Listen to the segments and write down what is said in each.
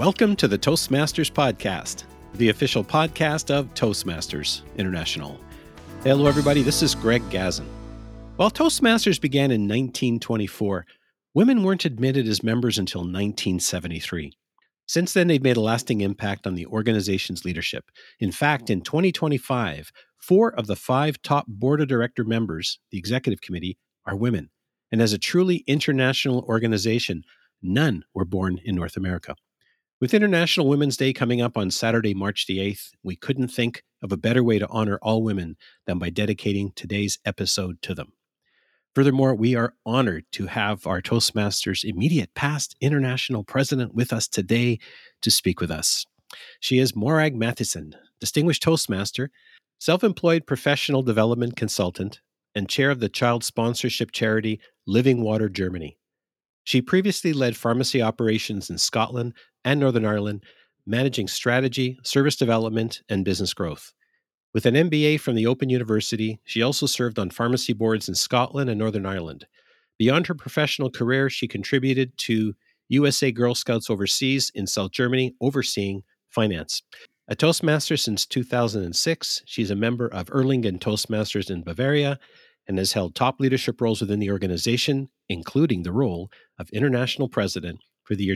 Welcome to the Toastmasters Podcast, the official podcast of Toastmasters International. Hello, everybody. This is Greg Gazin. While Toastmasters began in 1924, women weren't admitted as members until 1973. Since then, they've made a lasting impact on the organization's leadership. In fact, in 2025, 4 of the 5 top board of director members, the executive committee, are women. And as a truly international organization, none were born in North America. With International Women's Day coming up on Saturday, March the 8th, we couldn't think of a better way to honor all women than by dedicating today's episode to them. Furthermore, we are honored to have our Toastmasters immediate past international president with us today to speak with us. She is Morag Mathieson, distinguished Toastmaster, self-employed professional development consultant, and chair of the child sponsorship charity Living Water Germany. She previously led pharmacy operations in Scotland and Northern Ireland, managing strategy, service development, and business growth. With an MBA from the Open University, she also served on pharmacy boards in Scotland and Northern Ireland. Beyond her professional career, she contributed to USA Girl Scouts Overseas in South Germany, overseeing finance. A Toastmaster since 2006, she's a member of Erlangen Toastmasters in Bavaria and has held top leadership roles within the organization, including the role of international president for the year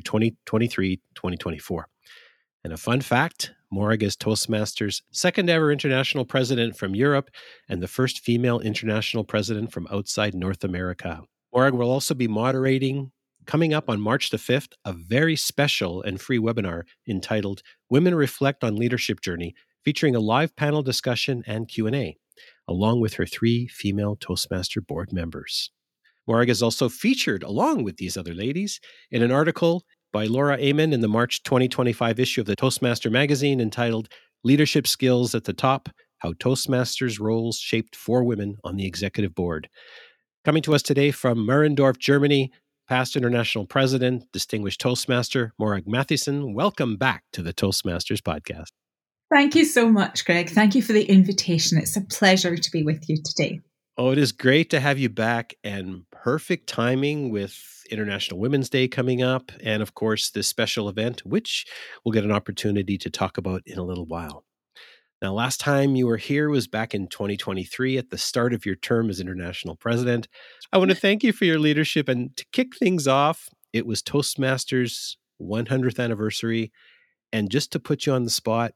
2023-2024. And a fun fact, Morag is Toastmasters' second ever international president from Europe and the first female international president from outside North America. Morag will also be moderating, coming up on March the 5th, a very special and free webinar entitled Women Reflect on Leadership Journey, featuring a live panel discussion and Q&A, along with her 3 female Toastmaster board members. Morag is also featured, along with these other ladies, in an article by Laura Amen in the March 2025 issue of the Toastmaster magazine entitled Leadership Skills at the Top, How Toastmasters Roles Shaped 4 Women on the Executive Board. Coming to us today from Marendorf, Germany, past international president, distinguished Toastmaster, Morag Mathieson. Welcome back to the Toastmasters Podcast. Thank you so much, Greg. Thank you for the invitation. It's a pleasure to be with you today. Oh, it is great to have you back, and perfect timing with International Women's Day coming up, and of course, this special event, which we'll get an opportunity to talk about in a little while. Now, last time you were here was back in 2023 at the start of your term as international president. I want to thank you for your leadership, and to kick things off, it was Toastmasters' 100th anniversary, and just to put you on the spot,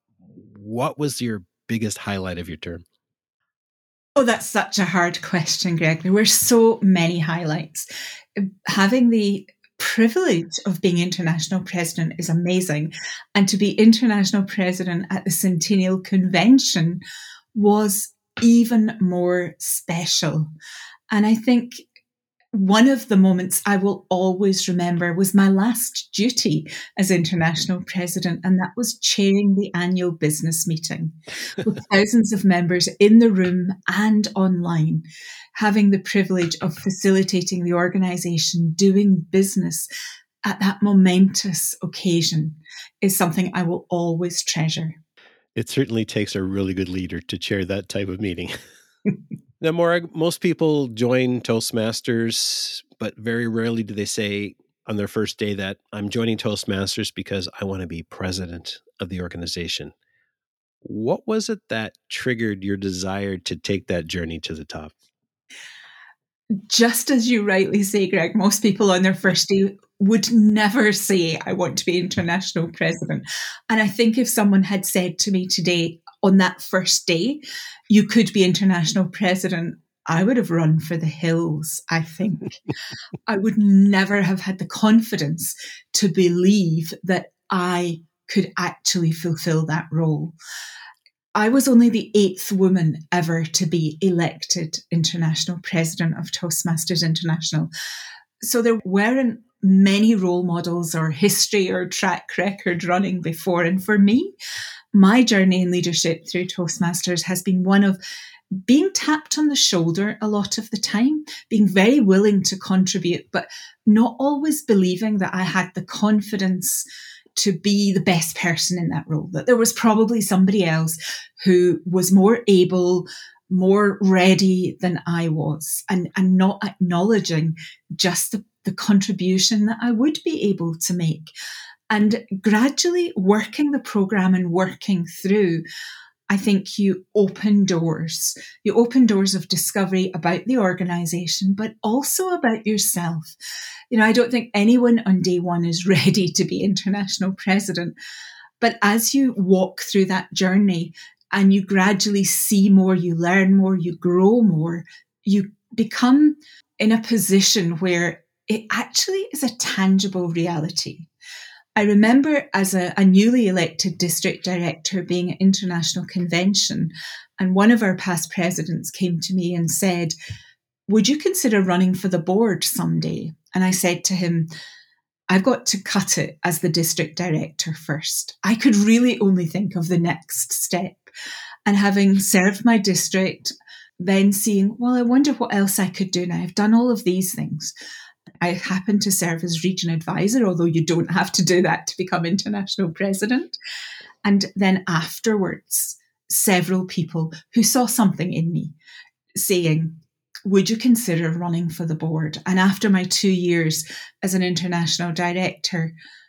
what was your biggest highlight of your term? Oh, that's such a hard question, Greg. There were so many highlights. Having the privilege of being international president is amazing. And to be international president at the Centennial Convention was even more special. And I think one of the moments I will always remember was my last duty as international president, and that was chairing the annual business meeting with thousands of members in the room and online, having the privilege of facilitating the organization doing business at that momentous occasion is something I will always treasure. It certainly takes a really good leader to chair that type of meeting. Now, Morag, most people join Toastmasters, but very rarely do they say on their first day that I'm joining Toastmasters because I want to be president of the organization. What was it that triggered your desire to take that journey to the top? Just as you rightly say, Greg, most people on their first day would never say, I want to be international president. And I think if someone had said to me today, on that first day, you could be international president, I would have run for the hills, I think. I would never have had the confidence to believe that I could actually fulfill that role. I was only the 8th woman ever to be elected international president of Toastmasters International. So there weren't many role models or history or track record running before. And for me, my journey in leadership through Toastmasters has been one of being tapped on the shoulder a lot of the time, being very willing to contribute, but not always believing that I had the confidence to be the best person in that role, that there was probably somebody else who was more able, more ready than I was, and not acknowledging just the contribution that I would be able to make. And gradually working the program and working through, I think you open doors. You open doors of discovery about the organization, but also about yourself. I don't think anyone on day one is ready to be international president. But as you walk through that journey and you gradually see more, you learn more, you grow more, you become in a position where it actually is a tangible reality. I remember as a newly elected district director being at International Convention, and one of our past presidents came to me and said, "Would you consider running for the board someday?" And I said to him, "I've got to cut it as the district director first." I could really only think of the next step. And having served my district, then seeing, well, I wonder what else I could do now. I've done all of these things. I happen to serve as region advisor, although you don't have to do that to become international president. And then afterwards, several people who saw something in me saying, "Would you consider running for the board?" And after my 2 years as an international director,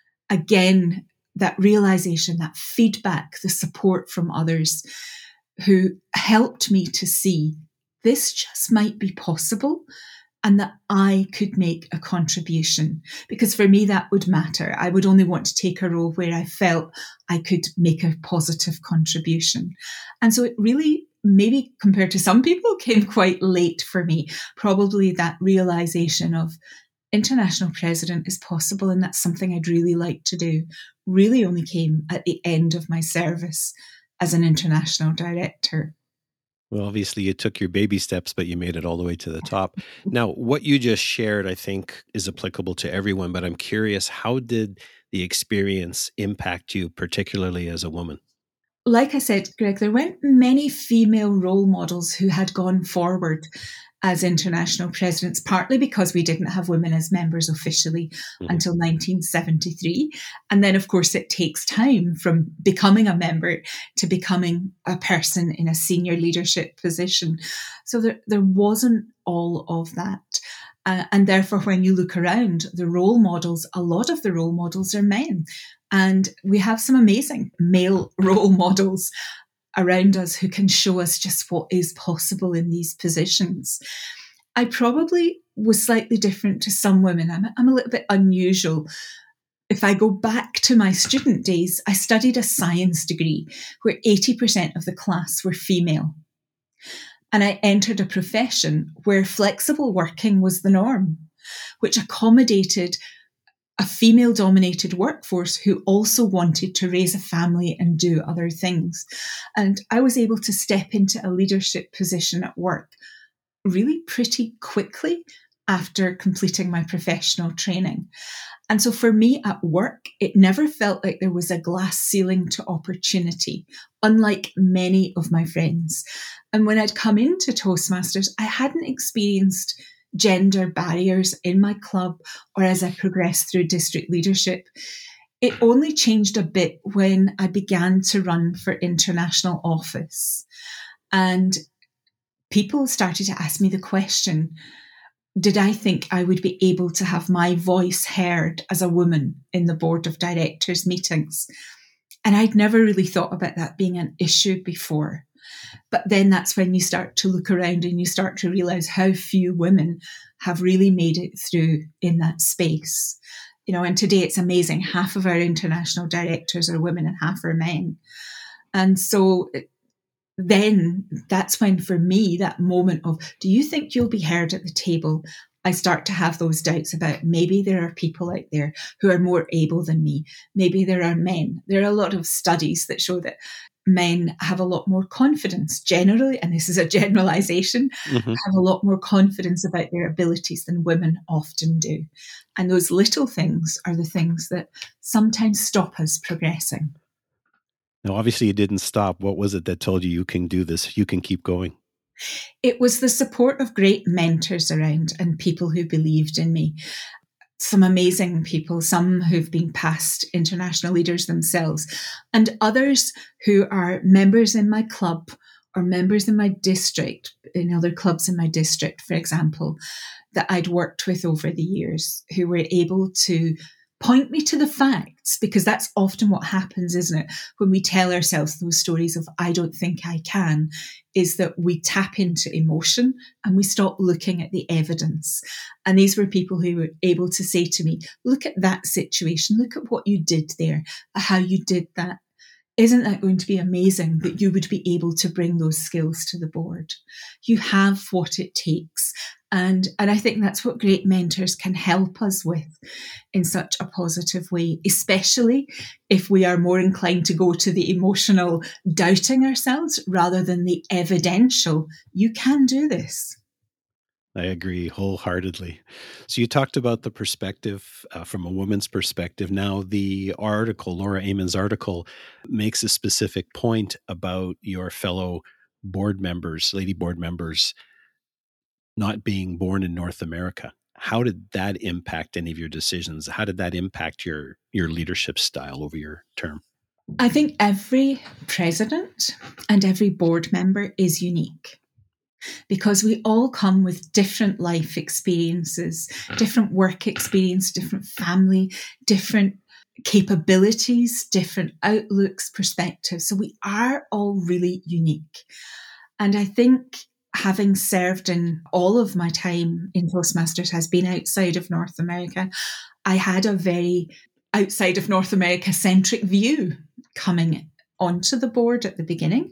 again, that realization, that feedback, the support from others who helped me to see this just might be possible and that I could make a contribution. Because for me, that would matter. I would only want to take a role where I felt I could make a positive contribution. And so it really, maybe compared to some people, came quite late for me. Probably that realization of international president is possible and that's something I'd really like to do really only came at the end of my service as an international director. Well, obviously you took your baby steps, but you made it all the way to the top. Now, what you just shared, I think, is applicable to everyone, but I'm curious, how did the experience impact you, particularly as a woman? Like I said, Greg, there weren't many female role models who had gone forward as international presidents, partly because we didn't have women as members officially until 1973. And then, of course, it takes time from becoming a member to becoming a person in a senior leadership position. So there wasn't all of that. And therefore, when you look around, the role models, a lot of the role models are men. And we have some amazing male role models around us who can show us just what is possible in these positions. I probably was slightly different to some women. I'm a little bit unusual. If I go back to my student days, I studied a science degree where 80% of the class were female. And I entered a profession where flexible working was the norm, which accommodated a female-dominated workforce who also wanted to raise a family and do other things. And I was able to step into a leadership position at work really pretty quickly after completing my professional training. And so for me at work, it never felt like there was a glass ceiling to opportunity, unlike many of my friends. And when I'd come into Toastmasters, I hadn't experienced gender barriers in my club or as I progressed through district leadership. It only changed a bit when I began to run for international office. And people started to ask me the question, did I think I would be able to have my voice heard as a woman in the board of directors meetings? And I'd never really thought about that being an issue before. But then that's when you start to look around and you start to realize how few women have really made it through in that space. And today it's amazing. Half of our international directors are women and half are men. And so then that's when, for me, that moment of, do you think you'll be heard at the table? I start to have those doubts about maybe there are people out there who are more able than me. Maybe there are men. There are a lot of studies that show that men have a lot more confidence generally, and this is a generalization, have a lot more confidence about their abilities than women often do. And those little things are the things that sometimes stop us progressing. Now, obviously, you didn't stop. What was it that told you can do this? You can keep going. It was the support of great mentors around and people who believed in me. Some amazing people, some who've been past international leaders themselves, and others who are members in my club or members in my district, in other clubs in my district, for example, that I'd worked with over the years, who were able to point me to the facts, because that's often what happens, isn't it? When we tell ourselves those stories of, I don't think I can, is that we tap into emotion and we stop looking at the evidence. And these were people who were able to say to me, look at that situation, look at what you did there, how you did that. Isn't that going to be amazing that you would be able to bring those skills to the board? You have what it takes. And I think that's what great mentors can help us with in such a positive way, especially if we are more inclined to go to the emotional doubting ourselves rather than the evidential. You can do this. I agree wholeheartedly. So you talked about the perspective from a woman's perspective. Now, the article, Laura Amon's article, makes a specific point about your fellow board members, lady board members, not being born in North America. How did that impact any of your decisions? How did that impact your leadership style over your term? I think every president and every board member is unique, because we all come with different life experiences, different work experience, different family, different capabilities, different outlooks, perspectives. So we are all really unique. And I think having served in all of my time in Toastmasters has been outside of North America, I had a very outside of North America centric view coming onto the board at the beginning.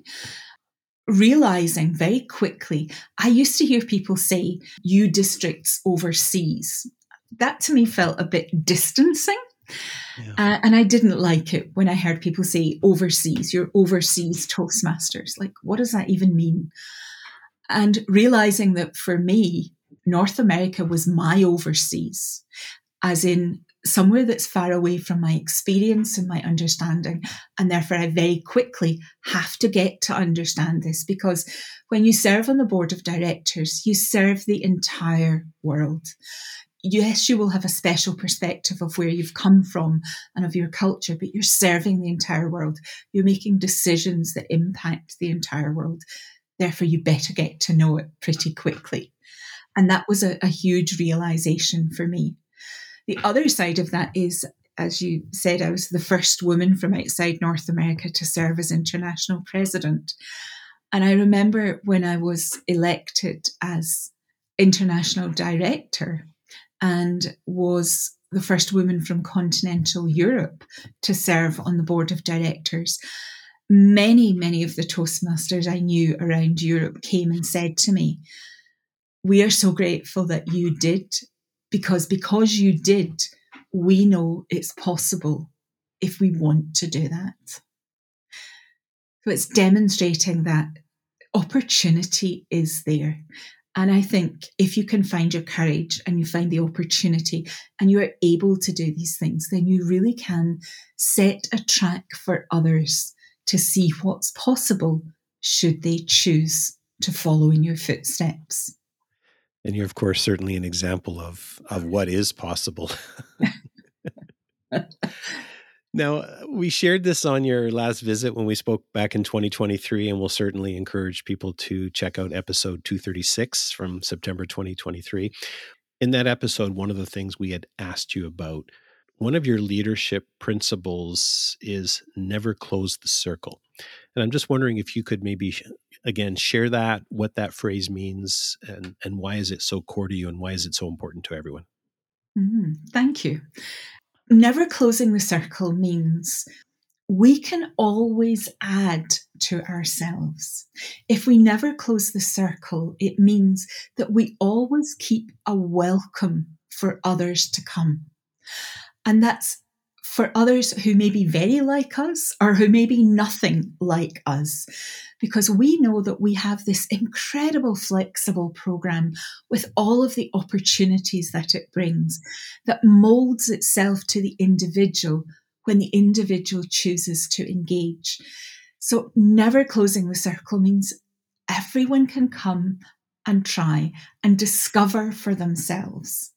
Realizing very quickly, I used to hear people say, you districts overseas. That to me felt a bit distancing. Yeah. And I didn't like it when I heard people say overseas, you're overseas Toastmasters. Like, what does that even mean? And realizing that for me, North America was my overseas, as in somewhere that's far away from my experience and my understanding. And therefore, I very quickly have to get to understand this, because when you serve on the board of directors, you serve the entire world. Yes, you will have a special perspective of where you've come from and of your culture, but you're serving the entire world. You're making decisions that impact the entire world. Therefore, you better get to know it pretty quickly. And that was a huge realization for me. The other side of that is, as you said, I was the first woman from outside North America to serve as international president. And I remember when I was elected as international director and was the first woman from continental Europe to serve on the board of directors, many of the Toastmasters I knew around Europe came and said to me, we are so grateful that you did, because you did, we know it's possible if we want to do that. So it's demonstrating that opportunity is there. And I think if you can find your courage and you find the opportunity and you are able to do these things, then you really can set a track for others to see what's possible should they choose to follow in your footsteps. And you're, of course, certainly an example of what is possible. Now, we shared this on your last visit when we spoke back in 2023, and we'll certainly encourage people to check out episode 236 from September 2023. In that episode, one of the things we had asked you about, one of your leadership principles is never close the circle. And I'm just wondering if you could maybe, again, share that, what that phrase means, and why is it so core to you, and why is it so important to everyone? Thank you. Never closing the circle means we can always add to ourselves. If we never close the circle, it means that we always keep a welcome for others to come. And that's for others who may be very like us or who may be nothing like us, because we know that we have this incredible flexible program with all of the opportunities that it brings that molds itself to the individual when the individual chooses to engage. So never closing the circle means everyone can come and try and discover for themselves.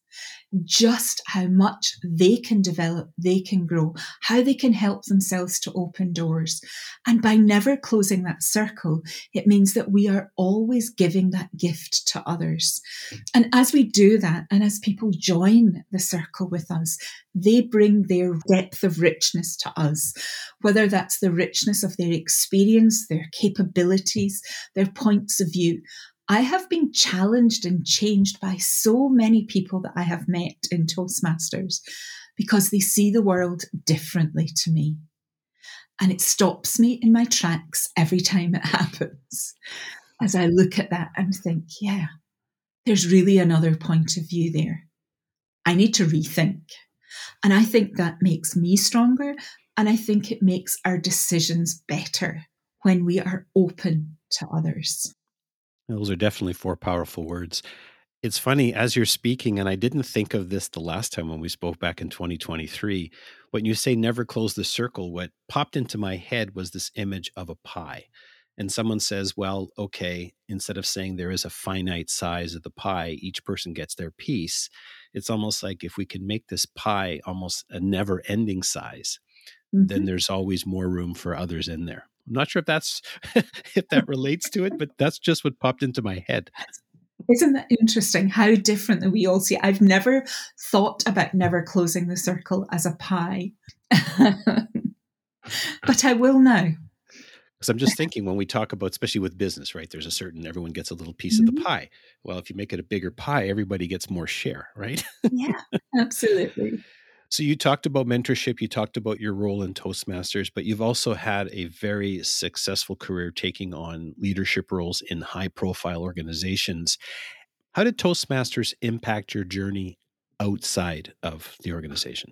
just how much they can develop, they can grow, how they can help themselves to open doors. And by never closing that circle, it means that we are always giving that gift to others. And as we do that, and as people join the circle with us, they bring their depth of richness to us, whether that's the richness of their experience, their capabilities, their points of view. I have been challenged and changed by so many people that I have met in Toastmasters because they see the world differently to me. And it stops me in my tracks every time it happens. As I look at that and think, yeah, there's really another point of view there. I need to rethink. And I think that makes me stronger. And I think it makes our decisions better when we are open to others. Those are definitely 4 powerful words. It's funny, as you're speaking, and I didn't think of this the last time when we spoke back in 2023, when you say never close the circle, what popped into my head was this image of a pie. And someone says, well, okay, instead of saying there is a finite size of the pie, each person gets their piece. It's almost like if we can make this pie almost a never ending size, then there's always more room for others in there. I'm not sure if that's if that relates to it, but that's just what popped into my head. Isn't that interesting how different that we all see? I've never thought about never closing the circle as a pie, but I will now. Because I'm just thinking when we talk about, especially with business, right? There's a certain, everyone gets a little piece of the pie. Well, if you make it a bigger pie, everybody gets more share, right? Yeah, absolutely. So you talked about mentorship, you talked about your role in Toastmasters, but you've also had a very successful career taking on leadership roles in high profile organizations. How did Toastmasters impact your journey outside of the organization?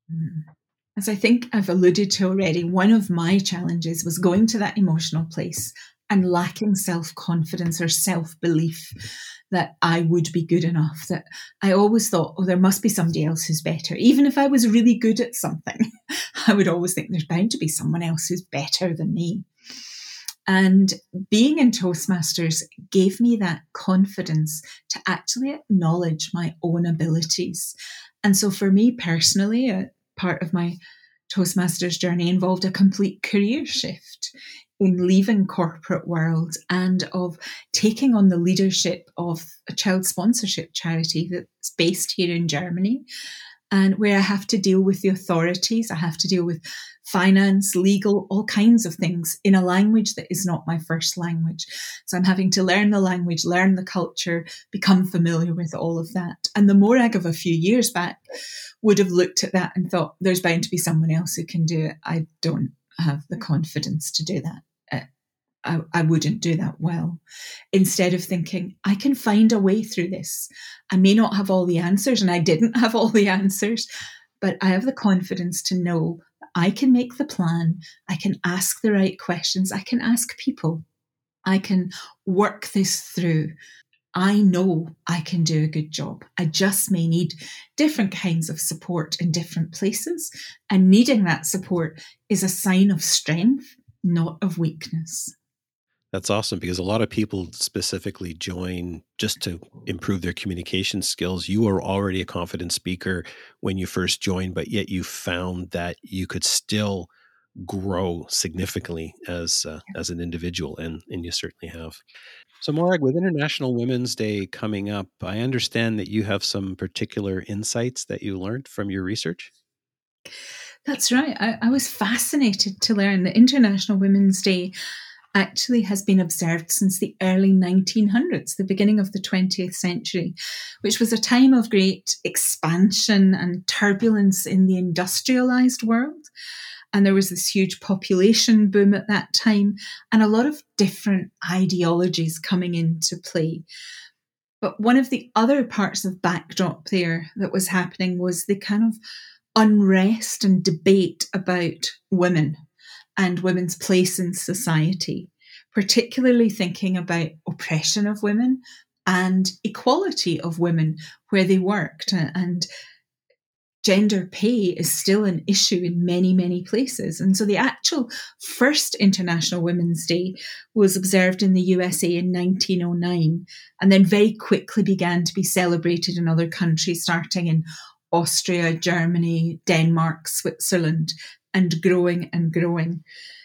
As I think I've alluded to already, one of my challenges was going to that emotional place and lacking self-confidence or self-belief that I would be good enough, that I always thought, oh, there must be somebody else who's better. Even if I was really good at something, I would always think there's bound to be someone else who's better than me. And being in Toastmasters gave me that confidence to actually acknowledge my own abilities. And so for me personally, part of my Toastmasters journey involved a complete career shift in leaving corporate world and of taking on the leadership of a child sponsorship charity that's based here in Germany, and where I have to deal with the authorities. I have to deal with finance, legal, all kinds of things in a language that is not my first language. So I'm having to learn the language, learn the culture, become familiar with all of that. And the Morag of a few years back would have looked at that and thought, there's bound to be someone else who can do it. I don't have the confidence to do that. I wouldn't do that well. Instead of thinking, I can find a way through this. I may not have all the answers, and I didn't have all the answers, but I have the confidence to know that I can make the plan. I can ask the right questions. I can ask people. I can work this through. I know I can do a good job. I just may need different kinds of support in different places. And needing that support is a sign of strength, not of weakness. That's awesome, because a lot of people specifically join just to improve their communication skills. You were already a confident speaker when you first joined, but yet you found that you could still grow significantly as an individual, and you certainly have. So Morag, with International Women's Day coming up, I understand that you have some particular insights that you learned from your research? That's right. I was fascinated to learn that International Women's Day actually has been observed since the early 1900s, the beginning of the 20th century, which was a time of great expansion and turbulence in the industrialized world. And there was this huge population boom at that time and a lot of different ideologies coming into play. But one of the other parts of backdrop there that was happening was the kind of unrest and debate about women and women's place in society, particularly thinking about oppression of women and equality of women where they worked, and gender pay is still an issue in many, many places. And so the actual first International Women's Day was observed in the USA in 1909 and then very quickly began to be celebrated in other countries, starting in Austria, Germany, Denmark, Switzerland, and growing and growing.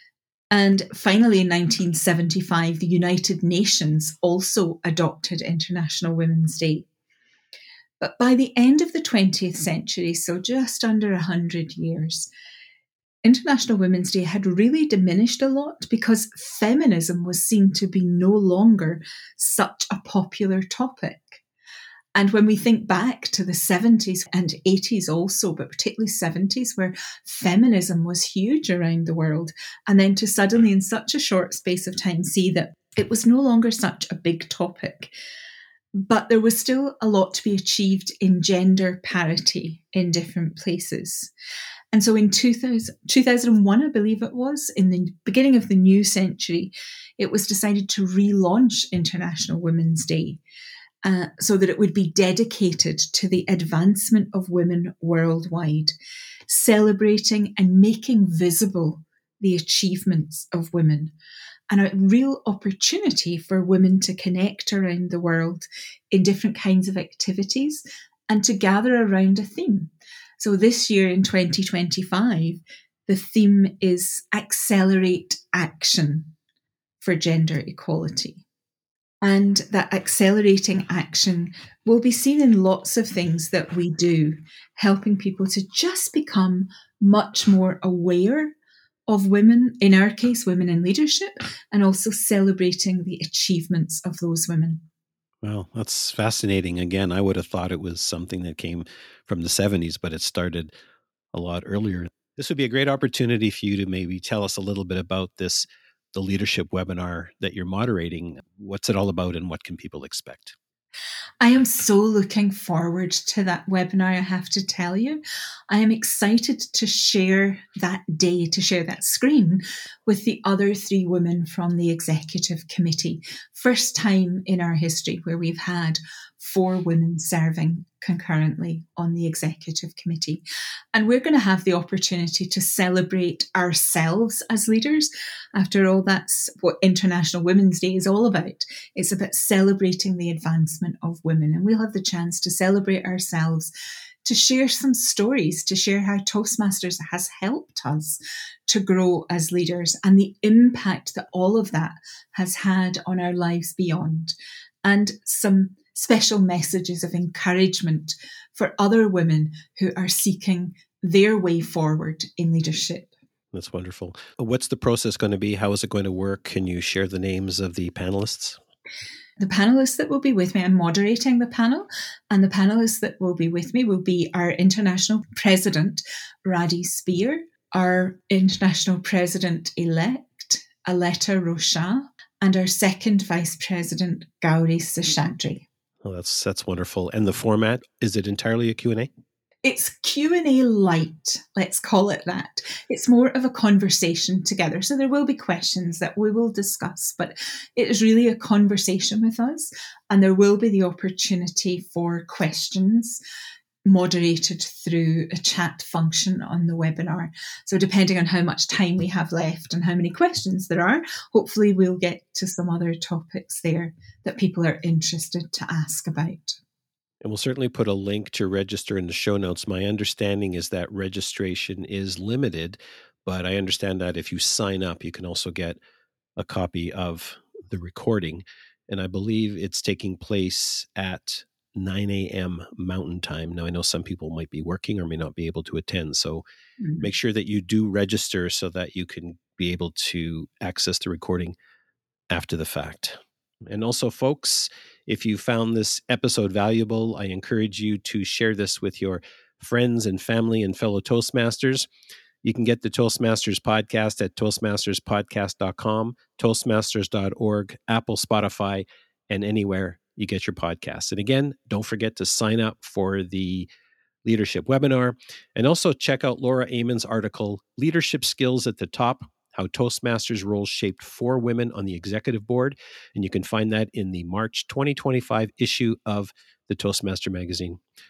And finally, in 1975, the United Nations also adopted International Women's Day. But by the end of the 20th century, so just under 100 years, International Women's Day had really diminished a lot because feminism was seen to be no longer such a popular topic. And when we think back to the 70s and 80s also, but particularly 70s, where feminism was huge around the world, and then to suddenly in such a short space of time see that it was no longer such a big topic, but there was still a lot to be achieved in gender parity in different places. And so in 2001, I believe it was, in the beginning of the new century, it was decided to relaunch International Women's Day so that it would be dedicated to the advancement of women worldwide, celebrating and making visible the achievements of women, and a real opportunity for women to connect around the world in different kinds of activities and to gather around a theme. So this year in 2025, the theme is Accelerate Action for Gender Equality. And that accelerating action will be seen in lots of things that we do, helping people to just become much more aware of women, in our case, women in leadership, and also celebrating the achievements of those women. Well, that's fascinating. Again, I would have thought it was something that came from the 70s, but it started a lot earlier. This would be a great opportunity for you to maybe tell us a little bit about this, the leadership webinar that you're moderating. What's it all about and what can people expect? I am so looking forward to that webinar, I have to tell you. I am excited to share that day, to share that screen with the other 3 women from the executive committee. First time in our history where we've had 4 women serving concurrently on the executive committee. And we're going to have the opportunity to celebrate ourselves as leaders. After all, that's what International Women's Day is all about. It's about celebrating the advancement of women. And we'll have the chance to celebrate ourselves, to share some stories, to share how Toastmasters has helped us to grow as leaders and the impact that all of that has had on our lives beyond, and some special messages of encouragement for other women who are seeking their way forward in leadership. That's wonderful. What's the process going to be? How is it going to work? Can you share the names of the panelists? The panelists that will be with me, I'm moderating the panel, and the panelists that will be with me will be our International President, Radi Spear, our International President-elect, Aletta Rocha, and our second Vice President, Gauri Seshadri. Oh, that's wonderful. And the format, is it entirely a Q&A? It's Q&A light, let's call it that. It's more of a conversation together. So there will be questions that we will discuss, but it is really a conversation with us. And there will be the opportunity for questions moderated through a chat function on the webinar. So depending on how much time we have left and how many questions there are, hopefully we'll get to some other topics there that people are interested to ask about. And we'll certainly put a link to register in the show notes. My understanding is that registration is limited, but I understand that if you sign up, you can also get a copy of the recording. And I believe it's taking place at 9 a.m. Mountain Time. Now, I know some people might be working or may not be able to attend. So make sure that you do register so that you can be able to access the recording after the fact. And also, folks, if you found this episode valuable, I encourage you to share this with your friends and family and fellow Toastmasters. You can get the Toastmasters podcast at toastmasterspodcast.com, toastmasters.org, Apple, Spotify, and anywhere you get your podcasts. And again, don't forget to sign up for the leadership webinar. And also check out Laura Amon's article, Leadership Skills at the Top, How Toastmasters Roles Shaped 4 Women on the Executive Board. And you can find that in the March 2025 issue of the Toastmaster magazine.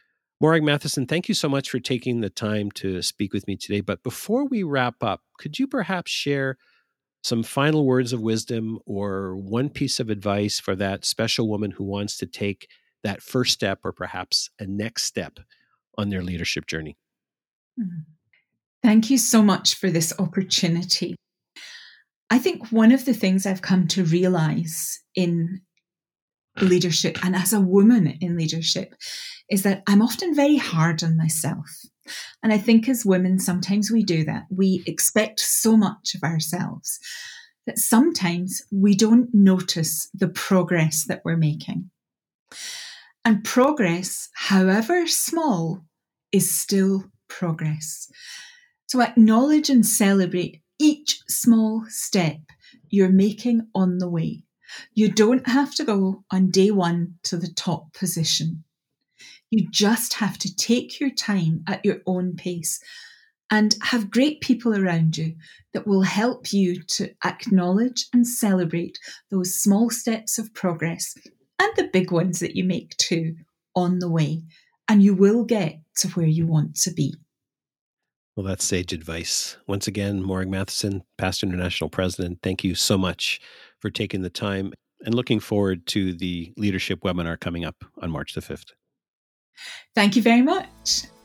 Morag Matheson, thank you so much for taking the time to speak with me today. But before we wrap up, could you perhaps share some final words of wisdom or one piece of advice for that special woman who wants to take that first step or perhaps a next step on their leadership journey? Thank you so much for this opportunity. I think one of the things I've come to realize in leadership and as a woman in leadership is that I'm often very hard on myself. And I think as women, sometimes we do that. We expect so much of ourselves that sometimes we don't notice the progress that we're making. And progress, however small, is still progress. So acknowledge and celebrate each small step you're making on the way. You don't have to go on day one to the top position. You just have to take your time at your own pace and have great people around you that will help you to acknowledge and celebrate those small steps of progress and the big ones that you make too on the way. And you will get to where you want to be. Well, that's sage advice. Once again, Morag Matheson, Past International President, thank you so much for taking the time and looking forward to the leadership webinar coming up on March the 5th. Thank you very much.